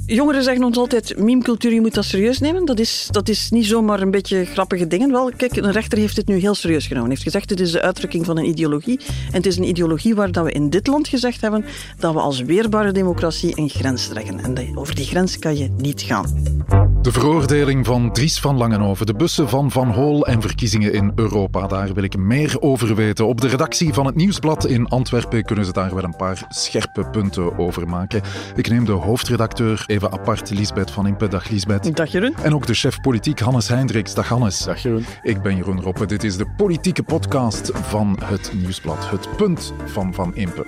Jongeren zeggen ons altijd, memecultuur, je moet dat serieus nemen. Dat is niet zomaar een beetje grappige dingen. Wel, kijk, een rechter heeft dit nu heel serieus genomen. Hij heeft gezegd, dit is de uitdrukking van een ideologie. En het is een ideologie waar dat we in dit land gezegd hebben dat we als weerbare democratie een grens trekken. En over die grens kan je niet gaan. De veroordeling van Dries van Langenhoven, de bussen van Van Hol en verkiezingen in Europa. Daar wil ik meer over weten. Op de redactie van het Nieuwsblad in Antwerpen kunnen ze daar wel een paar scherpe punten over maken. Ik neem de hoofdredacteur even apart, Liesbeth van Impe. Dag Liesbeth. Dag Jeroen. En ook de chef politiek Hannes Hendricks. Dag Hannes. Dag Jeroen. Ik ben Jeroen Roppe. Dit is de politieke podcast van het Nieuwsblad. Het punt van Impe.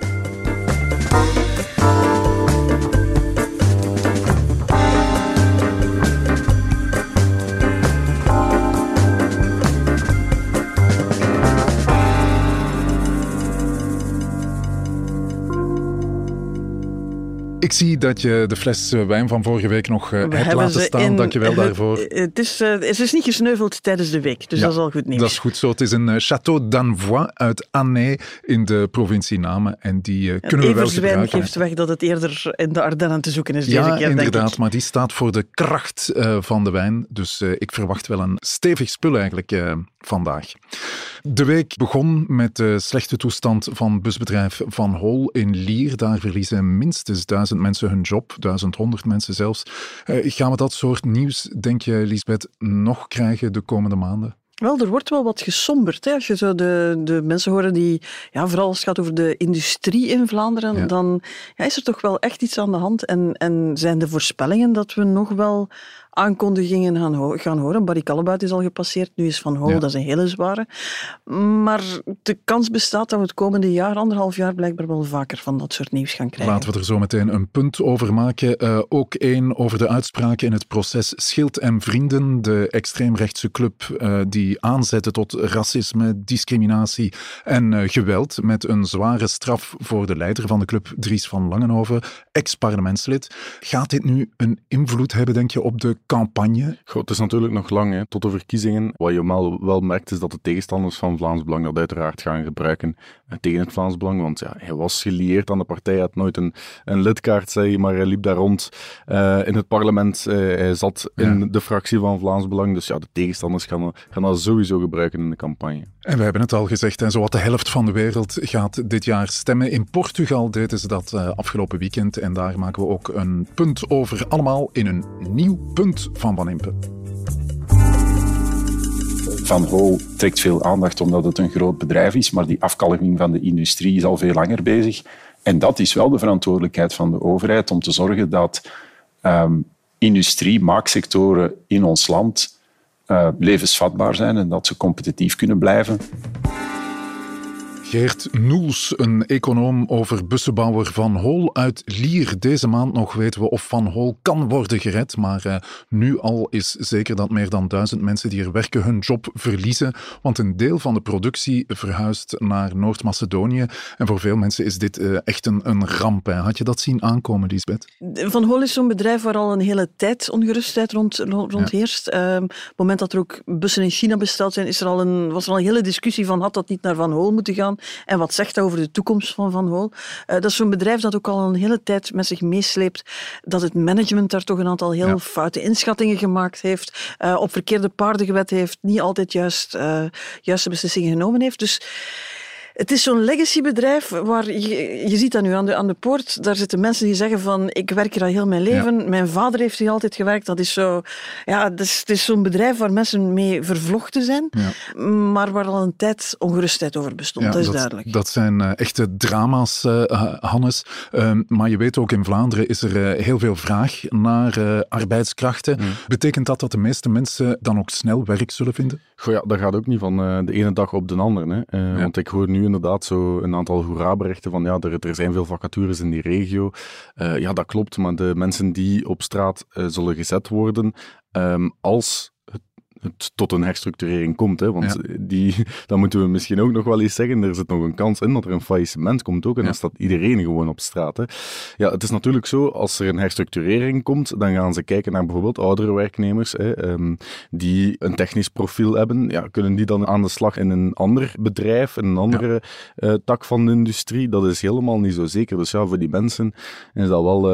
Ik zie dat je de fles wijn van vorige week nog hebt laten staan. Dank je wel daarvoor. Het is niet gesneuveld tijdens de week, dus dat is al goed nieuws. Dat is goed zo. Het is een Château d'Anvois uit Annay in de provincie Namen. En die kunnen we wel gebruiken. Everswijn geeft weg dat het eerder in de Ardennen te zoeken is deze keer, denk ik. Ja, inderdaad. Maar die staat voor de kracht van de wijn. Dus ik verwacht wel een stevig spul eigenlijk vandaag. De week begon met de slechte toestand van busbedrijf Van Hol in Lier. Daar verliezen minstens 1000 mensen hun job, 1100 mensen zelfs. Gaan we dat soort nieuws, denk je, Liesbeth, nog krijgen de komende maanden? Wel, er wordt wel wat gesomberd. Hè. Als je zo de mensen horen die, vooral als het gaat over de industrie in Vlaanderen, dan is er toch wel echt iets aan de hand. En zijn de voorspellingen dat we nog wel aankondigingen gaan horen. Barry Callebaut is al gepasseerd, nu is Van Hol, dat is een hele zware. Maar de kans bestaat dat we het komende jaar, 1,5 jaar, blijkbaar wel vaker van dat soort nieuws gaan krijgen. Laten we er zo meteen een punt over maken. Ook één over de uitspraken in het proces Schild en Vrienden, de extreemrechtse club die aanzette tot racisme, discriminatie en geweld, met een zware straf voor de leider van de club, Dries van Langenhoven, ex-parlementslid. Gaat dit nu een invloed hebben, denk je, op de campagne? Goh, het is natuurlijk nog lang, tot de verkiezingen. Wat je wel merkt is dat de tegenstanders van Vlaams Belang dat uiteraard gaan gebruiken tegen het Vlaams Belang, want hij was gelieerd aan de partij, hij had nooit een lidkaart, maar hij liep daar rond in het parlement, hij zat in de fractie van Vlaams Belang, dus de tegenstanders gaan dat sowieso gebruiken in de campagne. En we hebben het al gezegd, zowat de helft van de wereld gaat dit jaar stemmen. In Portugal deden ze dat afgelopen weekend en daar maken we ook een punt over, allemaal in een nieuw punt van Impe. Van Hol trekt veel aandacht omdat het een groot bedrijf is, maar die afkalving van de industrie is al veel langer bezig. En dat is wel de verantwoordelijkheid van de overheid om te zorgen dat industrie, maaksectoren in ons land levensvatbaar zijn en dat ze competitief kunnen blijven. Geert Noels, een econoom over bussenbouwer Van Hol uit Lier. Deze maand nog weten we of Van Hol kan worden gered, maar nu al is zeker dat meer dan 1000 mensen die er werken hun job verliezen, want een deel van de productie verhuist naar Noord-Macedonië en voor veel mensen is dit echt een ramp. Hè. Had je dat zien aankomen, Liesbeth? Van Hol is zo'n bedrijf waar al een hele tijd ongerustheid rond heerst. Op het moment dat er ook bussen in China besteld zijn, was er al een hele discussie van had dat niet naar Van Hol moeten gaan. En wat zegt dat over de toekomst van Van Hol? Dat is zo'n bedrijf dat ook al een hele tijd met zich meesleept dat het management daar toch een aantal heel foute inschattingen gemaakt heeft, op verkeerde paarden gewet heeft, niet altijd juiste beslissingen genomen heeft. Dus het is zo'n legacybedrijf waar je ziet dat nu aan de poort. Daar zitten mensen die zeggen van ik werk hier al heel mijn leven. Ja. Mijn vader heeft hier altijd gewerkt. Dat is zo. Ja, het is zo'n bedrijf waar mensen mee vervlochten zijn, maar waar al een tijd ongerustheid over bestond. Dat is duidelijk. Dat zijn echte drama's, Hannes. Maar je weet ook in Vlaanderen is er heel veel vraag naar arbeidskrachten. Betekent dat de meeste mensen dan ook snel werk zullen vinden? Goh, ja, dat gaat ook niet van de ene dag op de andere. Hè. Want ik hoor nu inderdaad zo een aantal hoera-berichten van er zijn veel vacatures in die regio. Ja, dat klopt, maar de mensen die op straat zullen gezet worden, als het tot een herstructurering komt. Hè, want dat moeten we misschien ook nog wel eens zeggen. Er zit nog een kans in dat er een faillissement komt ook. En dan staat iedereen gewoon op straat. Hè. Ja, het is natuurlijk zo, als er een herstructurering komt, dan gaan ze kijken naar bijvoorbeeld oudere werknemers die een technisch profiel hebben. Ja, kunnen die dan aan de slag in een ander bedrijf, in een andere tak van de industrie? Dat is helemaal niet zo zeker. Dus ja, voor die mensen is dat wel...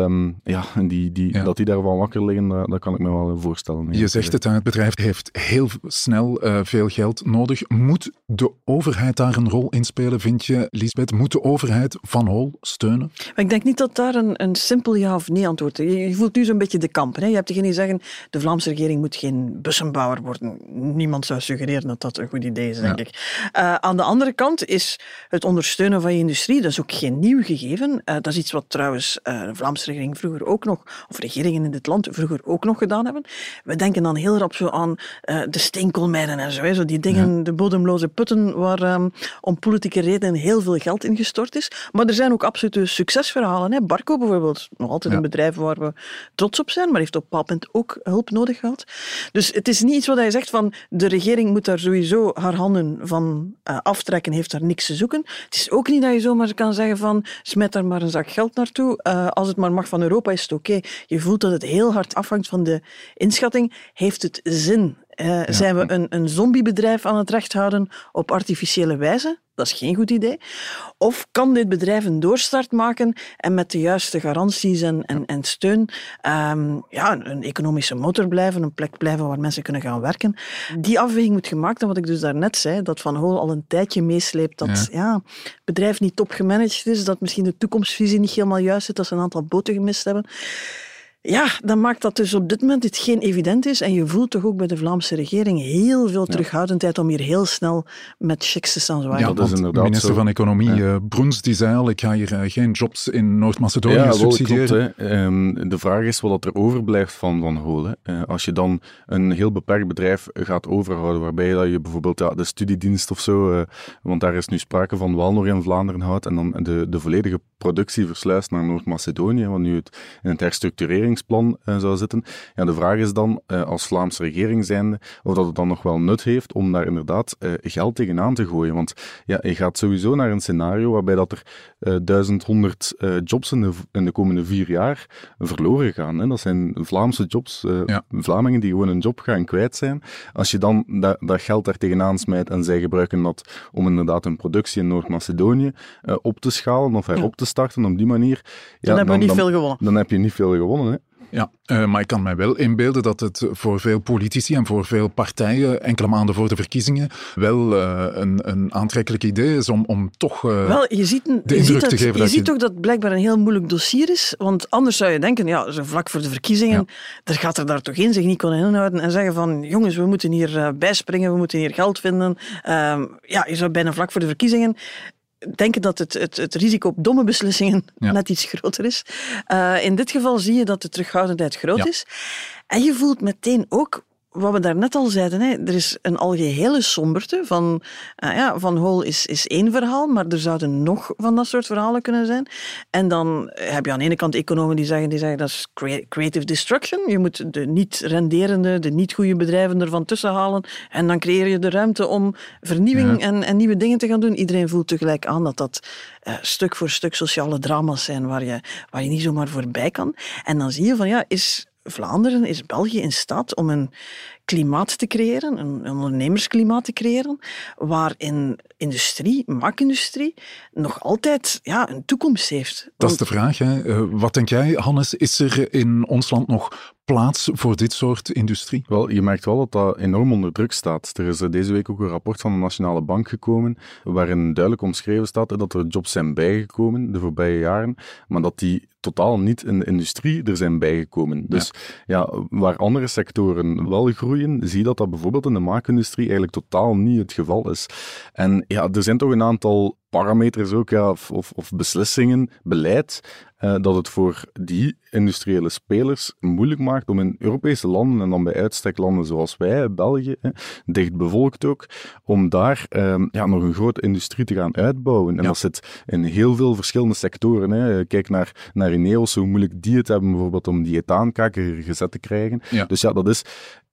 Dat die daarvan wakker liggen, dat kan ik me wel voorstellen. Je zegt het bedrijf heeft heel snel veel geld nodig. Moet de overheid daar een rol in spelen, vind je, Liesbeth? Moet de overheid Van Hol steunen? Maar ik denk niet dat daar een simpel ja of nee antwoord is. Je voelt nu zo'n beetje de kampen. Hè? Je hebt degene die zeggen, de Vlaamse regering moet geen bussenbouwer worden. Niemand zou suggereren dat dat een goed idee is, denk ik. Aan de andere kant is het ondersteunen van je industrie, dat is ook geen nieuw gegeven. Dat is iets wat trouwens de Vlaamse regering vroeger ook nog, of regeringen in dit land vroeger ook nog gedaan hebben. We denken dan heel rap zo aan de steenkoolmijnen en zo. Hè? Zo die dingen, de bodemloze putten, waar om politieke redenen heel veel geld in gestort is. Maar er zijn ook absolute succesverhalen. Hè? Barco bijvoorbeeld, nog altijd een bedrijf waar we trots op zijn, maar heeft op een bepaald moment ook hulp nodig gehad. Dus het is niet iets wat je zegt van de regering moet daar sowieso haar handen van aftrekken, heeft daar niks te zoeken. Het is ook niet dat je zomaar kan zeggen van smet daar maar een zak geld naartoe. Als het maar mag van Europa is het oké. Je voelt dat het heel hard afhangt van de inschatting. Heeft het zin? Zijn we een zombiebedrijf aan het recht houden op artificiële wijze? Dat is geen goed idee. Of kan dit bedrijf een doorstart maken en met de juiste garanties en steun een economische motor blijven, een plek blijven waar mensen kunnen gaan werken? Die afweging moet gemaakt worden, wat ik dus daarnet zei, dat Van Hol al een tijdje meesleept, dat het bedrijf niet top gemanaged is, dat misschien de toekomstvisie niet helemaal juist is, dat ze een aantal boten gemist hebben. Ja, dan maakt dat dus op dit moment dit geen evident is. En je voelt toch ook bij de Vlaamse regering heel veel terughoudendheid om hier heel snel met checks te staan zwaaien. Ja, dat is inderdaad minister zo. Van Economie, Bruns, die zei al, ik ga hier geen jobs in Noord-Macedonië subsidiëren. Klopt, de vraag is wat er overblijft van Hol. Als je dan een heel beperkt bedrijf gaat overhouden, waarbij je bijvoorbeeld de studiedienst of zo, want daar is nu sprake van, wel nog in Vlaanderen houdt, en dan de volledige productie versluist naar Noord-Macedonië, wat nu in het herstructureringsplan zou zitten. Ja, de vraag is dan, als Vlaamse regering zijnde, of dat het dan nog wel nut heeft om daar inderdaad geld tegenaan te gooien. Want ja, je gaat sowieso naar een scenario waarbij dat er 1100 jobs in de komende 4 jaar verloren gaan. Hè. Dat zijn Vlaamse jobs, Vlamingen die gewoon een job gaan kwijt zijn. Als je dan dat geld daar tegenaan smijt en zij gebruiken dat om inderdaad een productie in Noord-Macedonië op te schalen of herop te starten op die manier. Dan hebben we niet veel gewonnen. Dan heb je niet veel gewonnen, hè. Ja, maar ik kan mij wel inbeelden dat het voor veel politici en voor veel partijen enkele maanden voor de verkiezingen wel een aantrekkelijk idee is om toch de indruk te geven. Je ziet toch dat het blijkbaar een heel moeilijk dossier is, want anders zou je denken, zo vlak voor de verkiezingen, er gaat er daar toch in zich niet kunnen inhouden en zeggen van, jongens, we moeten hier bijspringen, we moeten hier geld vinden. Je zou bijna vlak voor de verkiezingen denken dat het risico op domme beslissingen net iets groter is. In dit geval zie je dat de terughoudendheid groot is. En je voelt meteen ook, wat we daarnet al zeiden, hè, er is een algehele somberte van Van Hol is één verhaal, maar er zouden nog van dat soort verhalen kunnen zijn. En dan heb je aan de ene kant economen die zeggen dat is creative destruction. Je moet de niet renderende, de niet goede bedrijven ervan tussen halen en dan creëer je de ruimte om vernieuwing en nieuwe dingen te gaan doen. Iedereen voelt tegelijk aan dat stuk voor stuk sociale drama's zijn waar je niet zomaar voorbij kan. En dan zie je van is Vlaanderen, is België in staat om een klimaat te creëren, een ondernemersklimaat te creëren, waarin maakindustrie, nog altijd een toekomst heeft. Dat is de vraag. Hè. Wat denk jij, Hannes? Is er in ons land nog plaats voor dit soort industrie? Wel, je merkt wel dat enorm onder druk staat. Er is deze week ook een rapport van de Nationale Bank gekomen, waarin duidelijk omschreven staat dat er jobs zijn bijgekomen de voorbije jaren, maar dat die totaal niet in de industrie er zijn bijgekomen. Dus waar andere sectoren wel groeien, zie je dat bijvoorbeeld in de maakindustrie eigenlijk totaal niet het geval is. En er zijn toch een aantal parameters ook, of beslissingen, beleid, dat het voor die industriële spelers moeilijk maakt om in Europese landen, en dan bij uitstek landen zoals wij, België, dicht bevolkt ook, om daar nog een grote industrie te gaan uitbouwen. En dat zit in heel veel verschillende sectoren. Hè. Kijk naar Ineos, hoe moeilijk die het hebben bijvoorbeeld om die ethaankaker gezet te krijgen. Ja. Dus dat is...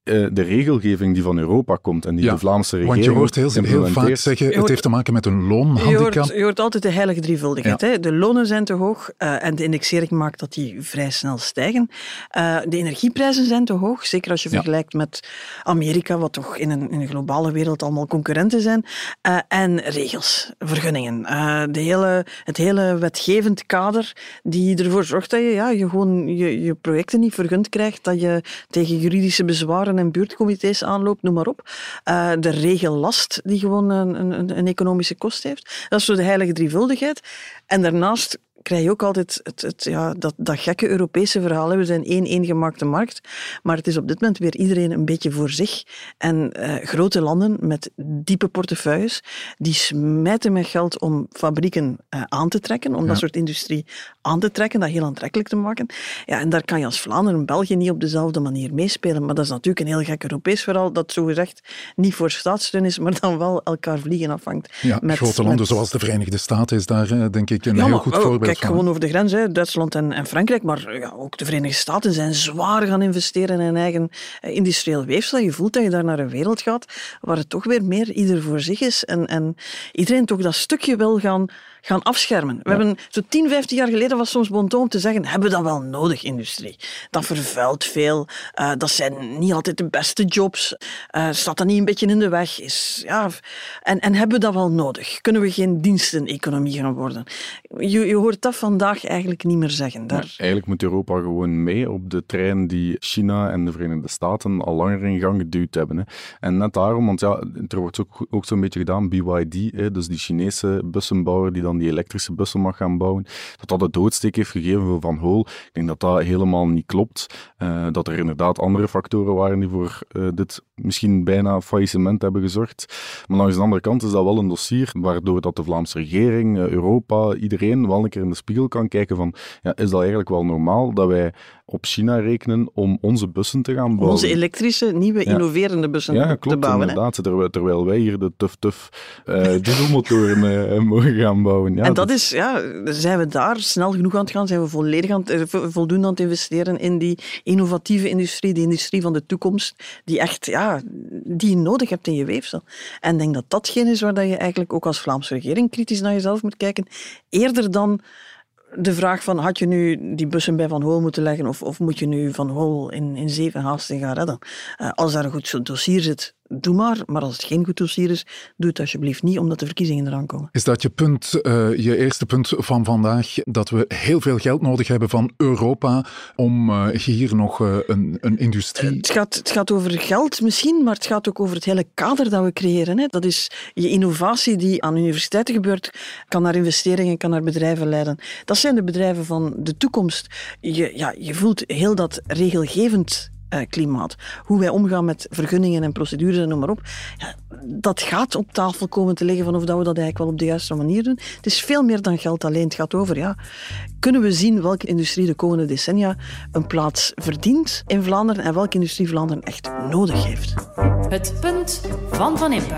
de regelgeving die van Europa komt en die de Vlaamse regering want je hoort heel vaak zeggen, het heeft te maken met een loonhandicap. Je hoort altijd de heilige drievuldigheid. Hè? De lonen zijn te hoog en de indexering maakt dat die vrij snel stijgen. De energieprijzen zijn te hoog, zeker als je vergelijkt met Amerika, wat toch in een globale wereld allemaal concurrenten zijn. En regels, vergunningen. Het hele wetgevend kader die ervoor zorgt dat je gewoon je projecten niet vergund krijgt, dat je tegen juridische bezwaren en buurtcomité's aanloopt, noem maar op. De regellast die gewoon een economische kost heeft. Dat is zo de heilige drievuldigheid. En daarnaast krijg je ook altijd dat gekke Europese verhaal. We zijn één eengemaakte markt, maar het is op dit moment weer iedereen een beetje voor zich. En grote landen met diepe portefeuilles, die smijten met geld om fabrieken aan te trekken, om dat soort industrie aan te trekken, dat heel aantrekkelijk te maken. Ja, en daar kan je als Vlaanderen en België niet op dezelfde manier meespelen. Maar dat is natuurlijk een heel gek Europees verhaal, dat zogezegd niet voor staatssteun is, maar dan wel elkaar vliegen afvangt. Ja, grote landen zoals de Verenigde Staten is daar denk ik een heel goed voorbeeld. Kijk, gewoon over de grens, Duitsland en Frankrijk, maar ook de Verenigde Staten zijn zwaar gaan investeren in eigen industrieel weefsel. Je voelt dat je daar naar een wereld gaat waar het toch weer meer ieder voor zich is en iedereen toch dat stukje wil gaan afschermen. We hebben zo 10, 15 jaar geleden was soms bon ton om te zeggen, hebben we dat wel nodig, industrie? Dat vervuilt veel, dat zijn niet altijd de beste jobs, staat dat niet een beetje in de weg? En hebben we dat wel nodig? Kunnen we geen diensteneconomie gaan worden? Je hoort dat vandaag eigenlijk niet meer zeggen. Eigenlijk moet Europa gewoon mee op de trein die China en de Verenigde Staten al langer in gang geduwd hebben. Hè. En net daarom, want er wordt ook zo'n beetje gedaan, BYD, dus die Chinese bussenbouwer die dan die elektrische bussen mag gaan bouwen, dat de doodsteek heeft gegeven voor Van Hool. Ik denk dat dat helemaal niet klopt. Dat er inderdaad andere factoren waren die voor dit misschien bijna faillissement hebben gezorgd. Maar langs de andere kant is dat wel een dossier waardoor dat de Vlaamse regering, Europa, iedereen wel een keer in de spiegel kan kijken van, is dat eigenlijk wel normaal dat wij op China rekenen om onze bussen te gaan bouwen? Onze elektrische, nieuwe, innoverende bussen te bouwen. Ja, klopt, inderdaad. Terwijl wij hier de tuf dieselmotoren mogen gaan bouwen. Ja, en dat is, zijn we daar snel genoeg aan het gaan? Zijn we voldoende aan het investeren in die innovatieve industrie, die industrie van de toekomst, die echt, die je nodig hebt in je weefsel? En ik denk dat datgene is waar je eigenlijk ook als Vlaamse regering kritisch naar jezelf moet kijken, eerder dan de vraag van, had je nu die bussen bij Van Hool moeten leggen of moet je nu Van Hool in 7 haasten gaan redden? Als daar een goed dossier zit, doe maar als het geen goed dossier is, doe het alsjeblieft niet, omdat de verkiezingen eraan komen. Is dat je eerste punt van vandaag, dat we heel veel geld nodig hebben van Europa om hier nog een industrie... Het gaat over geld misschien, maar het gaat ook over het hele kader dat we creëren. Hè. Dat is je innovatie die aan universiteiten gebeurt, kan naar investeringen, kan naar bedrijven leiden. Dat zijn de bedrijven van de toekomst. Je voelt heel dat regelgevend klimaat. Hoe wij omgaan met vergunningen en procedures en noem maar op. Dat gaat op tafel komen te liggen van of dat we dat eigenlijk wel op de juiste manier doen. Het is veel meer dan geld alleen. Het gaat over, kunnen we zien welke industrie de komende decennia een plaats verdient in Vlaanderen en welke industrie Vlaanderen echt nodig heeft. Het punt van Van Impe.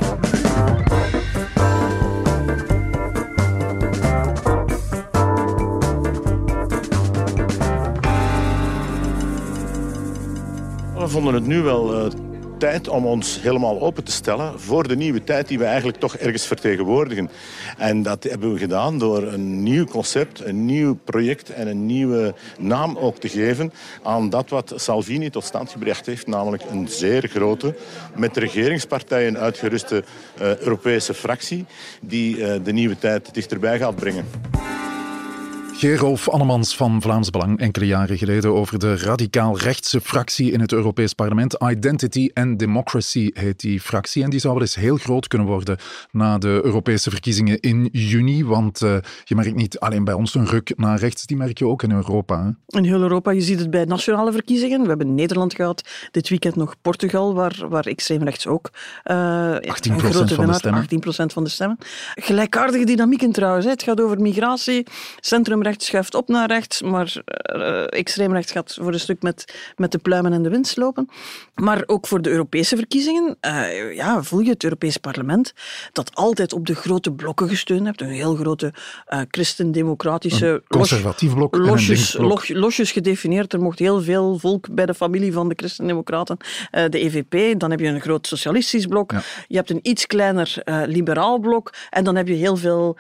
We vonden het nu wel tijd om ons helemaal open te stellen voor de nieuwe tijd die we eigenlijk toch ergens vertegenwoordigen. En dat hebben we gedaan door een nieuw concept, een nieuw project en een nieuwe naam ook te geven aan dat wat Salvini tot stand gebracht heeft, namelijk een zeer grote, met regeringspartijen uitgeruste Europese fractie die de nieuwe tijd dichterbij gaat brengen. Gerolf Annemans van Vlaams Belang enkele jaren geleden over de radicaal-rechtse fractie in het Europees Parlement. Identity and Democracy heet die fractie. En die zou wel eens heel groot kunnen worden na de Europese verkiezingen in juni. Want je merkt niet alleen bij ons een ruk naar rechts, die merk je ook in Europa. Hè? In heel Europa. Je ziet het bij nationale verkiezingen. We hebben Nederland gehad, dit weekend nog Portugal, waar extreem rechts ook 18% van de stemmen. 18% van de stemmen. Gelijkaardige dynamieken trouwens. Hè. Het gaat over migratie, centrumrechts rechts schuift op naar rechts, maar extreem rechts gaat voor een stuk met de pluimen en de wind slopen. Maar ook voor de Europese verkiezingen voel je het Europees Parlement dat altijd op de grote blokken gesteund hebt. Een heel grote christendemocratische... conservatief blok en een linksblok. Losjes gedefinieerd. Er mocht heel veel volk bij de familie van de christendemocraten. De EVP, dan heb je een groot socialistisch blok. Ja. Je hebt een iets kleiner liberaal blok. En dan heb je heel veel,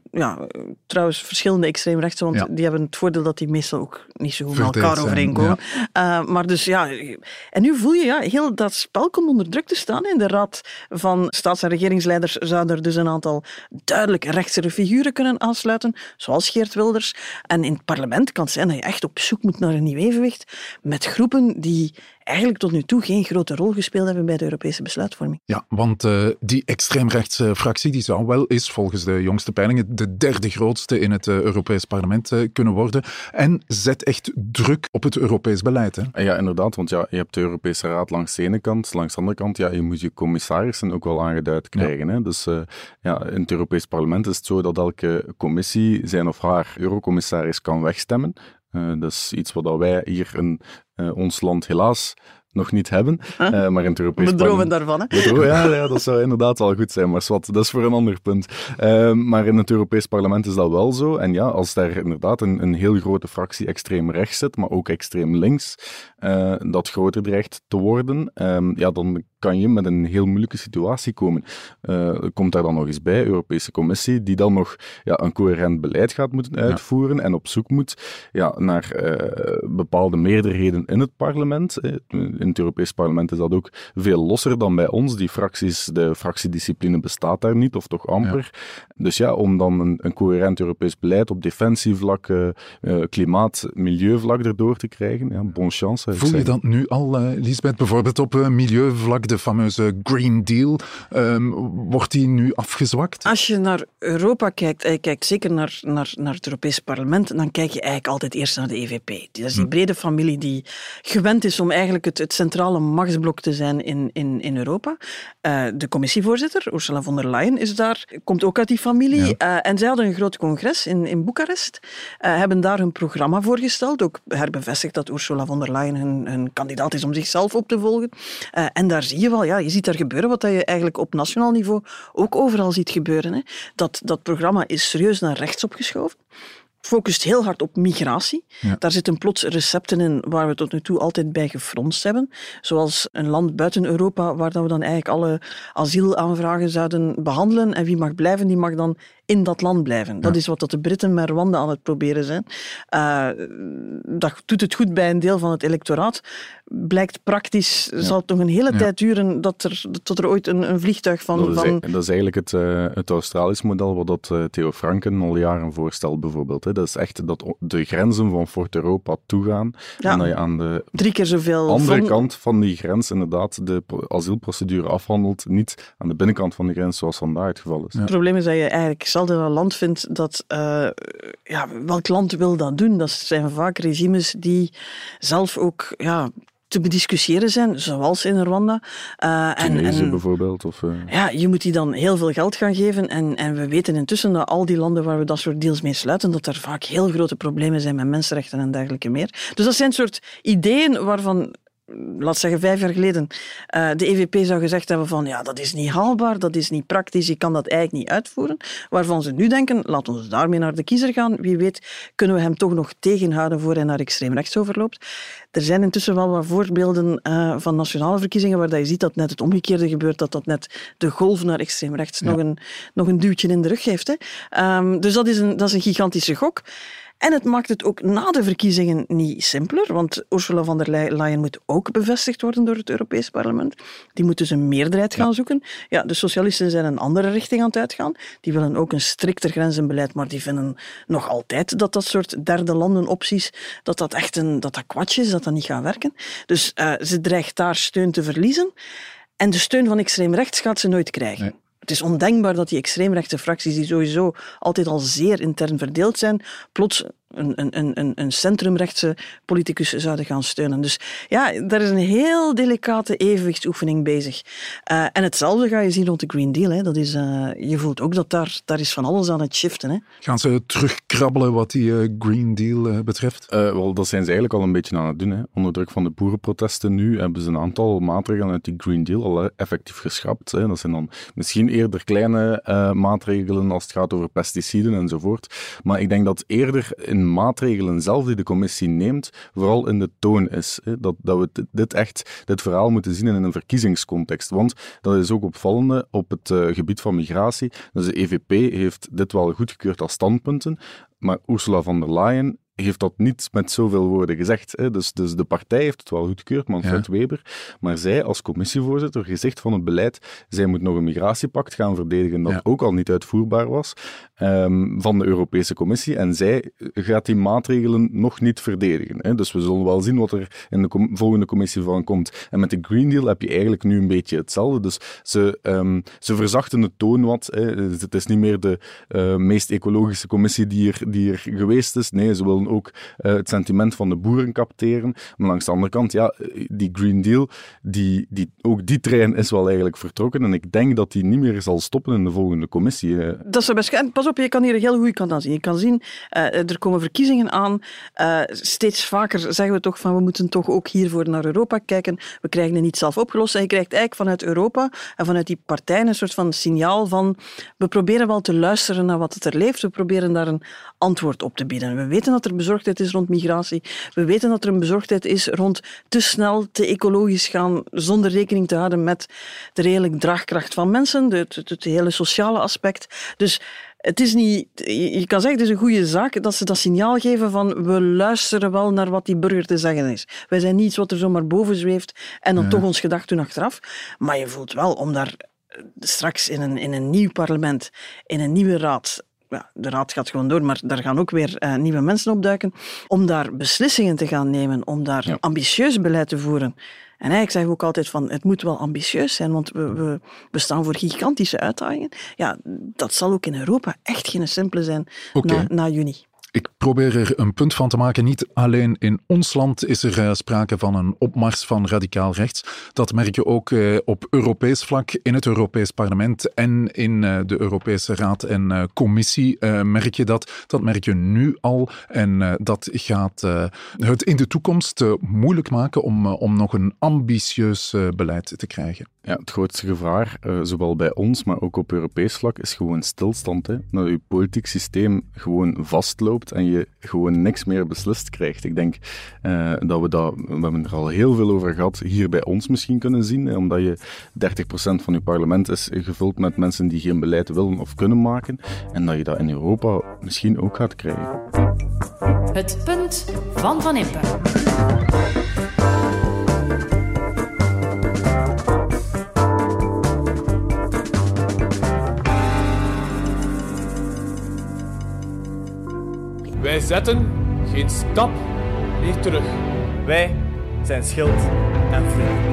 trouwens verschillende extreemrechtse, want die hebben het voordeel dat die meestal ook niet zo goed met elkaar overeenkomen. Ja. Maar dus en nu voel je heel dat spel komt onder druk te staan. In de Raad van Staats- en Regeringsleiders zouden er dus een aantal duidelijk rechtsere figuren kunnen aansluiten, zoals Geert Wilders. En in het parlement kan het zijn dat je echt op zoek moet naar een nieuw evenwicht met groepen die eigenlijk tot nu toe geen grote rol gespeeld hebben bij de Europese besluitvorming. Ja, want die extreemrechtse fractie die zou wel eens, volgens de jongste peilingen, de derde grootste in het Europees Parlement kunnen worden. En zet echt druk op het Europees beleid. Hè? Ja, inderdaad, want je hebt de Europese Raad langs de ene kant, langs de andere kant, je moet je commissarissen ook wel aangeduid krijgen. Ja. Hè? Dus in het Europees Parlement is het zo dat elke commissie zijn of haar eurocommissaris kan wegstemmen. Dat is iets wat wij hier in ons land helaas nog niet hebben. Maar in het Europees Bedroven daarvan, hè? Ja, dat zou inderdaad wel goed zijn, maar dat is voor een ander punt. Maar in het Europees Parlement is dat wel zo. En ja, als daar inderdaad een heel grote fractie extreem rechts zit, maar ook extreem links, dat groter dreigt te worden, dan kan je met een heel moeilijke situatie komen. Komt daar dan nog eens bij, Europese Commissie, die dan nog een coherent beleid gaat moeten uitvoeren en op zoek moet naar bepaalde meerderheden in het parlement. In het Europees Parlement is dat ook veel losser dan bij ons. De fractiediscipline bestaat daar niet, of toch amper. Ja. Dus om dan een coherent Europees beleid op defensievlak, klimaat, milieuvlak erdoor te krijgen, bon chance. Voel je dat nu al, Liesbeth? Bijvoorbeeld op milieuvlak, de fameuze Green Deal, wordt die nu afgezwakt? Als je naar Europa kijkt, en je kijkt zeker naar het Europees Parlement, dan kijk je eigenlijk altijd eerst naar de EVP. Dat is die brede familie die gewend is om eigenlijk het centrale machtsblok te zijn in Europa. De commissievoorzitter, Ursula von der Leyen, is daar, komt ook uit die familie. Ja. En zij hadden een groot congres in Boekarest, hebben daar hun programma voorgesteld, ook herbevestigd dat Ursula von der Leyen hun kandidaat is om zichzelf op te volgen. En daar zie je wel, je ziet daar gebeuren wat je eigenlijk op nationaal niveau ook overal ziet gebeuren. Hè. Dat programma is serieus naar rechts opgeschoven. Focust heel hard op migratie. Ja. Daar zitten plots recepten in waar we tot nu toe altijd bij gefronst hebben. Zoals een land buiten Europa waar we dan eigenlijk alle asielaanvragen zouden behandelen. En wie mag blijven, die mag dan in dat land blijven. Ja. Dat is wat de Britten met Rwanda aan het proberen zijn. Dat doet het goed bij een deel van het electoraat. Blijkt praktisch, zal het nog een hele tijd duren tot er ooit een vliegtuig van... Dat is eigenlijk het Australisch model, wat Theo Franken al jaren voorstelt bijvoorbeeld. Hè. Dat is echt dat de grenzen van Fort Europa toegaan. Ja. En dat je aan de 3 keer zoveel andere kant van die grens inderdaad de asielprocedure afhandelt, niet aan de binnenkant van de grens zoals vandaag het geval is. Ja. Het probleem is dat je eigenlijk zelden een land vindt dat... welk land wil dat doen? Dat zijn vaak regimes die zelf ook... te bediscussiëren zijn, zoals in Rwanda. Tunesië bijvoorbeeld. Je moet die dan heel veel geld gaan geven. En we weten intussen dat al die landen waar we dat soort deals mee sluiten, dat er vaak heel grote problemen zijn met mensenrechten en dergelijke meer. Dus dat zijn soort ideeën waarvan... Laat zeggen, 5 jaar geleden de EVP zou gezegd hebben van dat is niet haalbaar, dat is niet praktisch, je kan dat eigenlijk niet uitvoeren. Waarvan ze nu denken, laat ons daarmee naar de kiezer gaan. Wie weet kunnen we hem toch nog tegenhouden voor hij naar extreem rechts overloopt. Er zijn intussen wel wat voorbeelden van nationale verkiezingen waar je ziet dat net het omgekeerde gebeurt, dat net de golf naar extreem rechts nog een duwtje in de rug geeft. Hè. Dus dat is een gigantische gok. En het maakt het ook na de verkiezingen niet simpeler, want Ursula von der Leyen moet ook bevestigd worden door het Europees Parlement. Die moet dus een meerderheid gaan zoeken. Ja, de socialisten zijn een andere richting aan het uitgaan. Die willen ook een strikter grenzenbeleid, maar die vinden nog altijd dat soort derde landen opties, dat echt dat kwatsch is, dat niet gaat werken. Dus ze dreigt daar steun te verliezen. En de steun van extreem rechts gaat ze nooit krijgen. Nee. Het is ondenkbaar dat die extreemrechtse fracties, die sowieso altijd al zeer intern verdeeld zijn, plots een centrumrechtse politicus zouden gaan steunen. Dus ja, daar is een heel delicate evenwichtsoefening bezig. En hetzelfde ga je zien rond de Green Deal. Hè. Dat is, je voelt ook dat daar is van alles aan het shiften. Hè. Gaan ze terugkrabbelen wat die Green Deal betreft? Wel, dat zijn ze eigenlijk al een beetje aan het doen. Hè. Onder druk van de boerenprotesten nu hebben ze een aantal maatregelen uit die Green Deal al effectief geschrapt. Hè. Dat zijn dan misschien eerder kleine maatregelen als het gaat over pesticiden enzovoort. Maar ik denk dat eerder in maatregelen zelf die de commissie neemt, vooral in de toon is. Hè. Dat we dit verhaal moeten zien in een verkiezingscontext. Want dat is ook opvallende op het gebied van migratie. Dus de EVP heeft dit wel goedgekeurd als standpunten, maar Ursula von der Leyen heeft dat niet met zoveel woorden gezegd. Hè. Dus de partij heeft het wel goedgekeurd, Manfred Weber, maar zij als commissievoorzitter, gezicht van het beleid, zij moet nog een migratiepact gaan verdedigen dat ook al niet uitvoerbaar was van de Europese Commissie en zij gaat die maatregelen nog niet verdedigen. Hè. Dus we zullen wel zien wat er in de volgende commissie van komt. En met de Green Deal heb je eigenlijk nu een beetje hetzelfde. Dus ze verzachten de toon wat. Hè. Het is niet meer de meest ecologische commissie die er geweest is. Nee, ze willen ook het sentiment van de boeren capteren. Maar langs de andere kant, ja, die Green Deal, ook die trein is wel eigenlijk vertrokken. En ik denk dat die niet meer zal stoppen in de volgende commissie. Dat zou best... Pas op, je kan hier een heel goede kant aan zien. Je kan zien, er komen verkiezingen aan. Steeds vaker zeggen we toch van, we moeten toch ook hiervoor naar Europa kijken. We krijgen het niet zelf opgelost. En je krijgt eigenlijk vanuit Europa en vanuit die partijen een soort van signaal van, we proberen wel te luisteren naar wat er leeft. We proberen daar een antwoord op te bieden. We weten dat er bezorgdheid is rond migratie. We weten dat er een bezorgdheid is rond te snel, te ecologisch gaan, zonder rekening te houden met de reële draagkracht van mensen, het hele sociale aspect. Dus het is niet... Je kan zeggen, het is een goede zaak dat ze dat signaal geven van we luisteren wel naar wat die burger te zeggen is. Wij zijn niets wat er zomaar boven zweeft en dan toch ons gedacht doen achteraf. Maar je voelt wel, om daar straks in een nieuw parlement, in een nieuwe raad... Ja, de raad gaat gewoon door, maar daar gaan ook weer nieuwe mensen opduiken, om daar beslissingen te gaan nemen, om daar ambitieus beleid te voeren. En eigenlijk zeggen we ook altijd van, het moet wel ambitieus zijn, want we staan voor gigantische uitdagingen. Ja, dat zal ook in Europa echt geen simpele zijn na juni. Ik probeer er een punt van te maken. Niet alleen in ons land is er sprake van een opmars van radicaal rechts. Dat merk je ook op Europees vlak, in het Europees Parlement en in de Europese Raad en Commissie merk je dat. Dat merk je nu al en dat gaat het in de toekomst moeilijk maken om nog een ambitieus beleid te krijgen. Ja, het grootste gevaar, zowel bij ons, maar ook op Europees vlak, is gewoon stilstand. Hè? Dat je politiek systeem gewoon vastloopt en je gewoon niks meer beslist krijgt. Ik denk dat we hebben er al heel veel over gehad, hier bij ons misschien kunnen zien, hè? Omdat je 30% van je parlement is gevuld met mensen die geen beleid willen of kunnen maken, en dat je dat in Europa misschien ook gaat krijgen. Het punt van Van Impe. Wij zetten geen stap meer terug. Wij zijn Schild en Vrienden.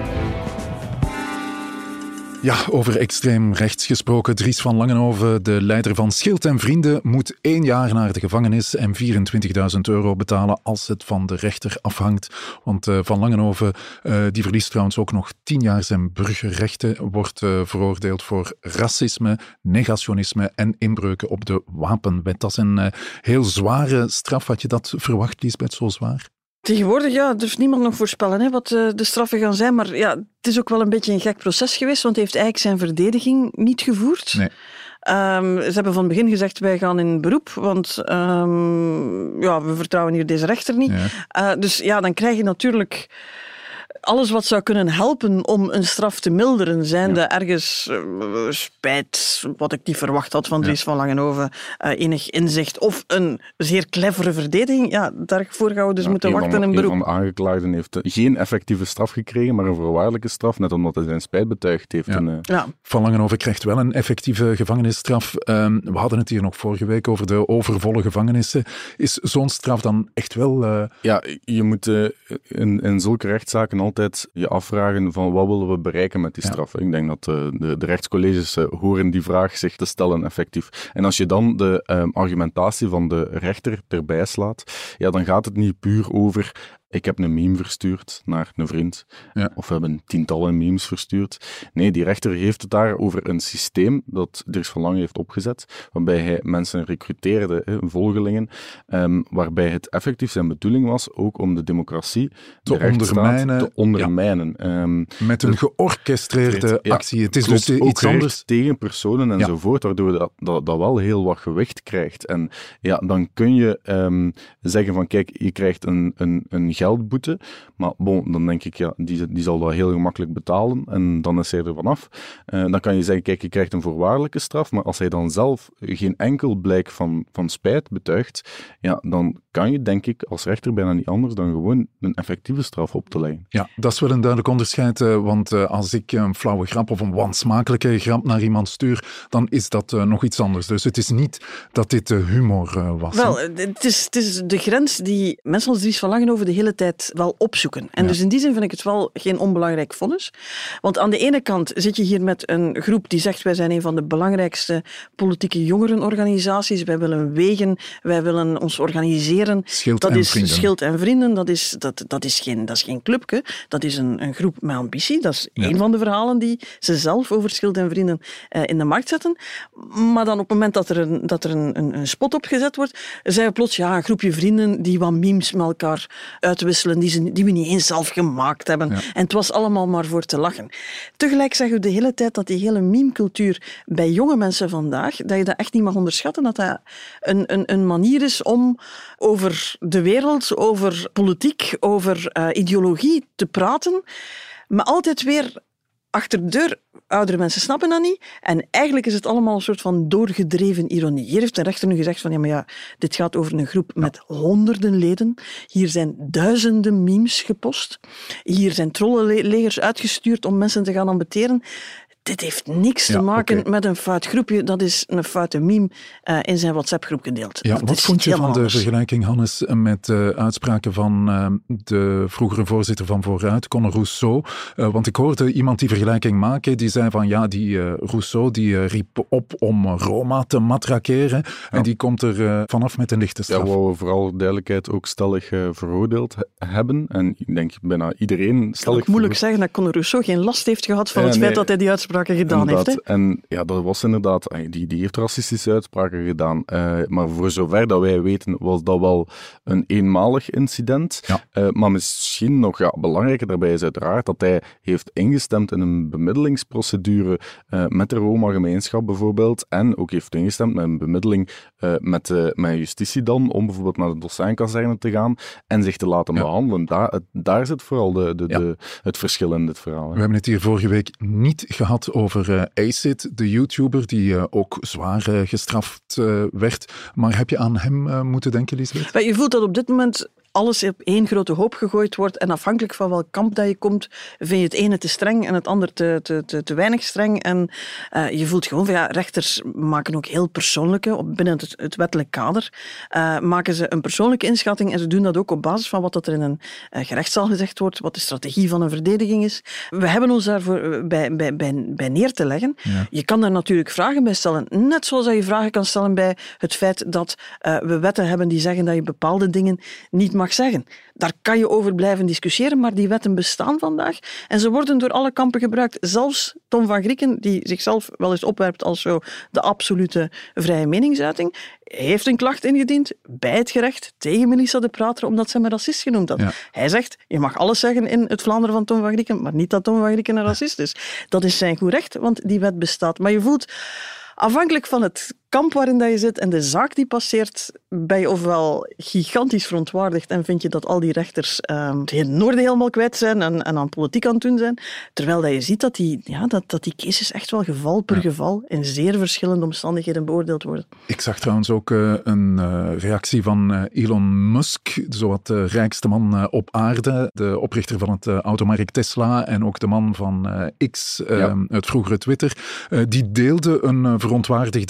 Ja, over extreem rechts gesproken. Dries van Langenhoven, de leider van Schild en Vrienden, moet 1 jaar naar de gevangenis en €24.000 betalen als het van de rechter afhangt. Want Van Langenhoven die verliest trouwens ook nog 10 jaar zijn burgerrechten, wordt veroordeeld voor racisme, negationisme en inbreuken op de wapenwet. Dat is een heel zware straf. Had je dat verwacht, Liesbeth, zo zwaar? Tegenwoordig durft niemand nog voorspellen wat de straffen gaan zijn. Maar ja, het is ook wel een beetje een gek proces geweest, want hij heeft eigenlijk zijn verdediging niet gevoerd. Nee. Ze hebben van het begin gezegd, wij gaan in beroep, want we vertrouwen hier deze rechter niet. Ja. Dus ja, dan krijg je natuurlijk alles wat zou kunnen helpen om een straf te milderen, zijnde ergens spijt, wat ik niet verwacht had van Dries van Langenhoven, enig inzicht of een zeer clevere verdediging. Ja, daarvoor gaan we dus moeten wachten in beroep. Een van de aangeklaagden heeft geen effectieve straf gekregen, maar een voorwaardelijke straf, net omdat hij zijn spijt betuigd heeft. Van Langenhoven krijgt wel een effectieve gevangenisstraf. We hadden het hier nog vorige week over de overvolle gevangenissen. Is zo'n straf dan echt wel... Ja, je moet in zulke rechtszaken zaken altijd je afvragen van wat willen we bereiken met die straf. Ik denk dat de rechtscolleges horen die vraag zich te stellen effectief. En als je dan de argumentatie van de rechter erbij slaat, ja, dan gaat het niet puur over ik heb een meme verstuurd naar een vriend. Ja. Of we hebben tientallen memes verstuurd. Nee, die rechter heeft het daar over een systeem dat Dirks van Lange heeft opgezet, waarbij hij mensen recruteerde, volgelingen, waarbij het effectief zijn bedoeling was ook om de democratie te ondermijnen. Ja. Met een georchestreerde actie. Het is klopt, dus iets anders. Tegen personen enzovoort, waardoor dat wel heel wat gewicht krijgt. En ja, dan kun je zeggen van kijk, je krijgt een geldboete, maar bon, dan denk ik, ja, die zal dat heel gemakkelijk betalen en dan is hij er vanaf. Dan kan je zeggen, kijk, je krijgt een voorwaardelijke straf, maar als hij dan zelf geen enkel blijk van spijt betuigt, ja, dan kan je, denk ik, als rechter bijna niet anders dan gewoon een effectieve straf op te leggen. Ja, dat is wel een duidelijk onderscheid, want als ik een flauwe grap of een wansmakelijke grap naar iemand stuur, dan is dat nog iets anders. Dus het is niet dat dit humor was. Wel, het is de grens die mensen als Dries van Lange over de hele tijd wel opzoeken. En dus in die zin vind ik het wel geen onbelangrijk vonnis. Want aan de ene kant zit je hier met een groep die zegt wij zijn een van de belangrijkste politieke jongerenorganisaties. Wij willen wegen, wij willen ons organiseren. Schild en Vrienden. Dat is geen clubje. Dat is een groep met ambitie. Dat is één van de verhalen die ze zelf over Schild en Vrienden in de markt zetten. Maar dan op het moment dat er een spot op gezet wordt, zijn we plots een groepje vrienden die wat memes met elkaar uitwisselen die we niet eens zelf gemaakt hebben. Ja. En het was allemaal maar voor te lachen. Tegelijk zeggen we de hele tijd dat die hele meme-cultuur bij jonge mensen vandaag, dat je dat echt niet mag onderschatten, dat dat een manier is om over de wereld, over politiek, over ideologie te praten, maar altijd weer achter de deur. Oudere mensen snappen dat niet. En eigenlijk is het allemaal een soort van doorgedreven ironie. Hier heeft de rechter nu gezegd van dit gaat over een groep met honderden leden. Hier zijn duizenden memes gepost. Hier zijn trollenlegers uitgestuurd om mensen te gaan ambeteren. Dit heeft niks te maken met een fout groepje. Dat is een foute meme in zijn WhatsApp-groep gedeeld. Ja, wat vond je van de vergelijking, Hannes, met uitspraken van de vroegere voorzitter van Vooruit, Conor Rousseau? Want ik hoorde iemand die vergelijking maken, die zei van die Rousseau die riep op om Roma te matrakeren en die komt er vanaf met een lichte straf. Ja, wat we vooral duidelijkheid ook stellig veroordeeld hebben. En ik denk bijna iedereen stellig... Het is moeilijk zeggen dat Conor Rousseau geen last heeft gehad van het feit dat hij die uitspraken gedaan heeft. Hè? En ja, dat was inderdaad... Die heeft racistische uitspraken gedaan. Maar voor zover dat wij weten, was dat wel een eenmalig incident. Ja. Maar misschien nog belangrijker daarbij is uiteraard dat hij heeft ingestemd in een bemiddelingsprocedure met de Roma-gemeenschap bijvoorbeeld. En ook heeft ingestemd met een bemiddeling met justitie dan, om bijvoorbeeld naar de Dosijnkazerne te gaan en zich te laten behandelen. Daar zit vooral het verschil in dit verhaal. Hè. We hebben het hier vorige week niet gehad over Acid, de YouTuber, die ook zwaar gestraft werd. Maar heb je aan hem moeten denken, Liesbeth? Je voelt dat op dit moment alles op één grote hoop gegooid wordt en afhankelijk van welk kamp dat je komt, vind je het ene te streng en het andere te weinig streng. En je voelt gewoon van rechters maken ook heel persoonlijke, binnen het wettelijk kader, maken ze een persoonlijke inschatting en ze doen dat ook op basis van wat er in een gerechtszaal gezegd wordt, wat de strategie van een verdediging is. We hebben ons daarvoor bij neer te leggen. Ja. Je kan daar natuurlijk vragen bij stellen, net zoals dat je vragen kan stellen bij het feit dat we wetten hebben die zeggen dat je bepaalde dingen niet mag zeggen. Daar kan je over blijven discussiëren, maar die wetten bestaan vandaag en ze worden door alle kampen gebruikt. Zelfs Tom van Grieken, die zichzelf wel eens opwerpt als zo de absolute vrije meningsuiting, heeft een klacht ingediend bij het gerecht tegen Melissa de Prater omdat ze hem racist genoemd had. Ja. Hij zegt, je mag alles zeggen in het Vlaanderen van Tom van Grieken, maar niet dat Tom van Grieken een racist is. Dat is zijn goed recht, want die wet bestaat. Maar je voelt, afhankelijk van het kamp waarin dat je zit en de zaak die passeert, ben je ofwel gigantisch verontwaardigd en vind je dat al die rechters het noorden helemaal kwijt zijn en aan politiek aan het doen zijn. Terwijl dat je ziet dat die cases echt wel geval per geval in zeer verschillende omstandigheden beoordeeld worden. Ik zag trouwens ook een reactie van Elon Musk, zowat de rijkste man op aarde, de oprichter van het automerk Tesla en ook de man van X, het vroegere Twitter. Die deelde een verontwaardigde reactie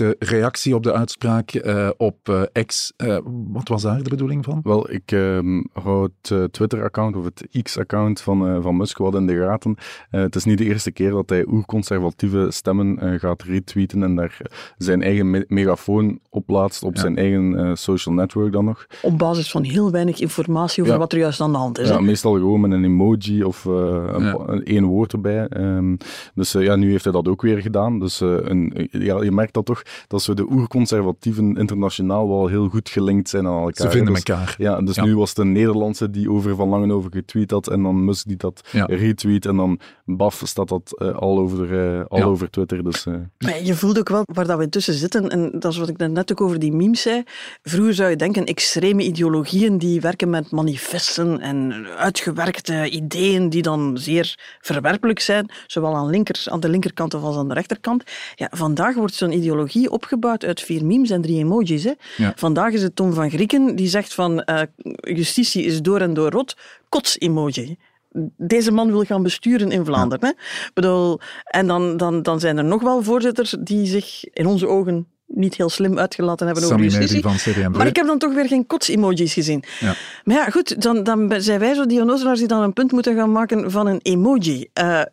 reactie op de uitspraak op X. Wat was daar de bedoeling van? Wel, ik hou het Twitter-account of het X-account van Musk wat in de gaten. Het is niet de eerste keer dat hij oerconservatieve stemmen gaat retweeten en daar zijn eigen megafoon op plaatst op zijn eigen social network dan nog. Op basis van heel weinig informatie over wat er juist aan de hand is. Ja, meestal gewoon met een emoji of één woord erbij. Dus nu heeft hij dat ook weer gedaan. Dus je merkt dat toch, dat zo de oerconservatieven internationaal wel heel goed gelinkt zijn aan elkaar. Ze vinden elkaar. Ja, dus nu was het een Nederlandse die over Van Langenhoven getweet had en dan Musk die dat retweet en dan baf staat dat al over Twitter. Dus, Maar je voelt ook wel waar dat we intussen zitten en dat is wat ik net ook over die memes zei. Vroeger zou je denken, extreme ideologieën die werken met manifesten en uitgewerkte ideeën die dan zeer verwerpelijk zijn, zowel aan de linkerkant als aan de rechterkant. Ja, vandaag wordt zo'n ideologie opgebouwd uit 4 memes en 3 emojis. Hè. Ja. Vandaag is het Tom van Grieken die zegt van justitie is door en door rot, kots-emoji. Deze man wil gaan besturen in Vlaanderen. Hè. En dan zijn er nog wel voorzitters die zich in onze ogen niet heel slim uitgelaten hebben over justitie. Van CDMV. Maar ik heb dan toch weer geen kots-emojis gezien. Ja. Maar ja, goed, dan zijn wij zo die onnozelaars die dan een punt moeten gaan maken van een emoji.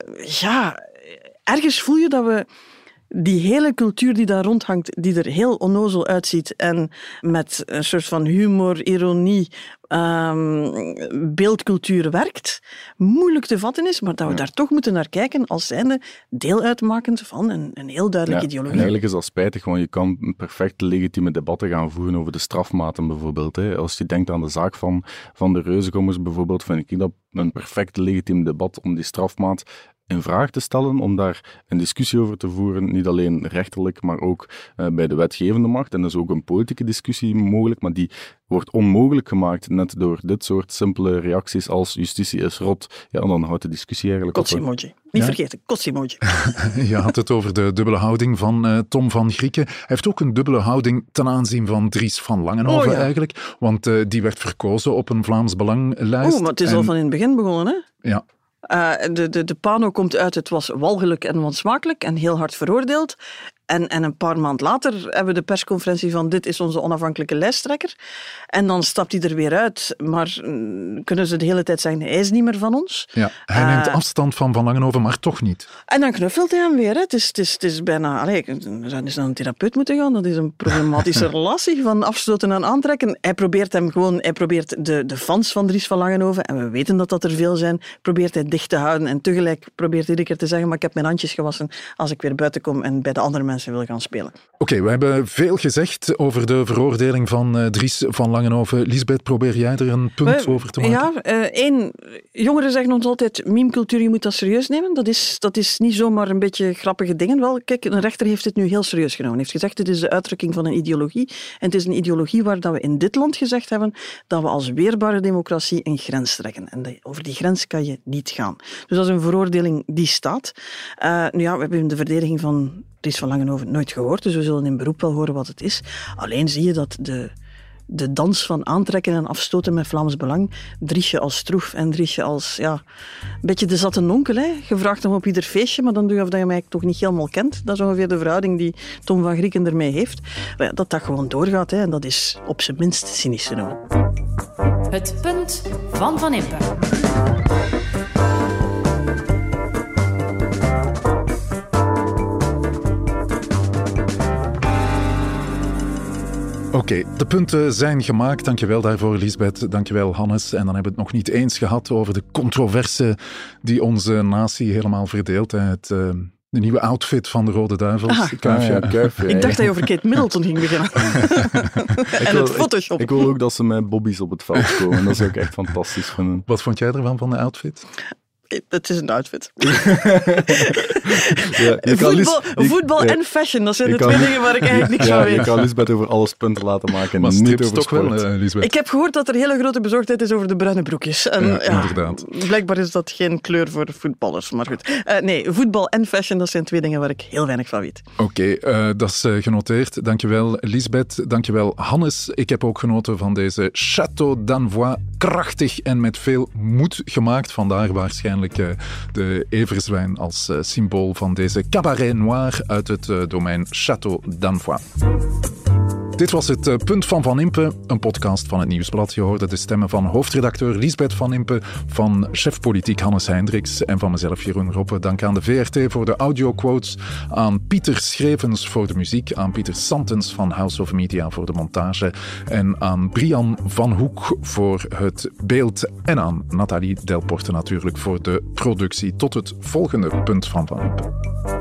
Ergens voel je dat we die hele cultuur die daar rondhangt, die er heel onnozel uitziet en met een soort van humor, ironie, beeldcultuur werkt, moeilijk te vatten is, maar dat we daar toch moeten naar kijken als zijnde deel uitmakend van een heel duidelijke ideologie. En eigenlijk is dat spijtig, want je kan perfect legitieme debatten gaan voeren over de strafmaten bijvoorbeeld. Hè. Als je denkt aan de zaak van de Reuzenkommers bijvoorbeeld, vind ik dat een perfect legitiem debat om die strafmaat in vraag te stellen, om daar een discussie over te voeren, niet alleen rechterlijk, maar ook bij de wetgevende macht. En er is ook een politieke discussie mogelijk, maar die wordt onmogelijk gemaakt net door dit soort simpele reacties als justitie is rot. Ja, en dan houdt de discussie eigenlijk op. Kots-emoji. Niet vergeten, kots-emoji. Je had het over de dubbele houding van Tom van Grieken. Hij heeft ook een dubbele houding ten aanzien van Dries van Langenhoven eigenlijk, want die werd verkozen op een Vlaams Belanglijst. Maar het is al van in het begin begonnen, hè? Ja. De pano komt uit, het was walgelijk en wansmakelijk en heel hard veroordeeld. En een paar maanden later hebben we de persconferentie van dit is onze onafhankelijke lijsttrekker. En dan stapt hij er weer uit. Maar kunnen ze de hele tijd zeggen, hij is niet meer van ons. Ja, hij neemt afstand van Langenhoven, maar toch niet. En dan knuffelt hij hem weer. Hè. Het is bijna... we zouden eens naar een therapeut moeten gaan. Dat is een problematische relatie van afstoten en aantrekken. Hij probeert de fans van Dries van Langenhoven, en we weten dat er veel zijn, probeert hij dicht te houden. En tegelijk probeert hij iedere keer te zeggen, maar ik heb mijn handjes gewassen als ik weer buiten kom en bij de andere mensen wil gaan spelen. Oké, we hebben veel gezegd over de veroordeling van Dries van Langenhoven. Lisbeth, probeer jij er een punt over te maken? Ja, jongeren zeggen ons altijd, memecultuur, je moet dat serieus nemen. Dat is niet zomaar een beetje grappige dingen. Wel, kijk, een rechter heeft het nu heel serieus genomen. Hij heeft gezegd, het is de uitdrukking van een ideologie. En het is een ideologie waar dat we in dit land gezegd hebben dat we als weerbare democratie een grens trekken. En over die grens kan je niet gaan. Dus dat is een veroordeling die staat. We hebben de verdediging van Dries van Langenhoven nooit gehoord, dus we zullen in beroep wel horen wat het is. Alleen zie je dat de dans van aantrekken en afstoten met Vlaams Belang, Driesje als stroef en Driesje als, een beetje de zatte nonkel. Hè. Je vraagt hem op ieder feestje, maar dan doe je of dat je mij toch niet helemaal kent. Dat is ongeveer de verhouding die Tom van Grieken ermee heeft. Maar dat gewoon doorgaat, hè, en dat is op zijn minst cynisch te noemen. Het punt van Van Impe. Oké, de punten zijn gemaakt. Dankjewel daarvoor, Lisbeth. Dankjewel, Hannes. En dan hebben we het nog niet eens gehad over de controverse die onze natie helemaal verdeelt. De nieuwe outfit van de Rode Duivels. Kuifje. Ik dacht dat je over Kate Middleton ging beginnen. En het Photoshop. Ik wil ook dat ze met bobby's op het veld komen. Dat zou ik echt fantastisch vinden. Wat vond jij ervan, van de outfit? Het is een outfit. Voetbal en fashion, dat zijn de twee dingen waar ik eigenlijk niks van weet. Je kan Lisbeth over alles punten laten maken, maar niet over toch sport. Wel, Lisbeth. Ik heb gehoord dat er hele grote bezorgdheid is over de bruine broekjes. En, inderdaad. Blijkbaar is dat geen kleur voor voetballers, maar goed. Voetbal en fashion, dat zijn twee dingen waar ik heel weinig van weet. Oké, dat is genoteerd. Dankjewel, Lisbeth. Dankjewel, Hannes. Ik heb ook genoten van deze Château d'Anvois. Krachtig en met veel moed gemaakt. Vandaar waarschijnlijk uiteindelijk de everzwijn als symbool van deze cabaret noir uit het domein Château d'Anfoy. Dit was het Punt van Impe, een podcast van het Nieuwsblad. Je hoorde de stemmen van hoofdredacteur Liesbeth Van Impe, van chef politiek Hannes Hendricks en van mezelf Jeroen Roppe. Dank aan de VRT voor de audioquotes, aan Pieter Schrevens voor de muziek, aan Pieter Santens van House of Media voor de montage en aan Brian Van Hoek voor het beeld en aan Nathalie Delporte natuurlijk voor de productie. Tot het volgende Punt van Impe.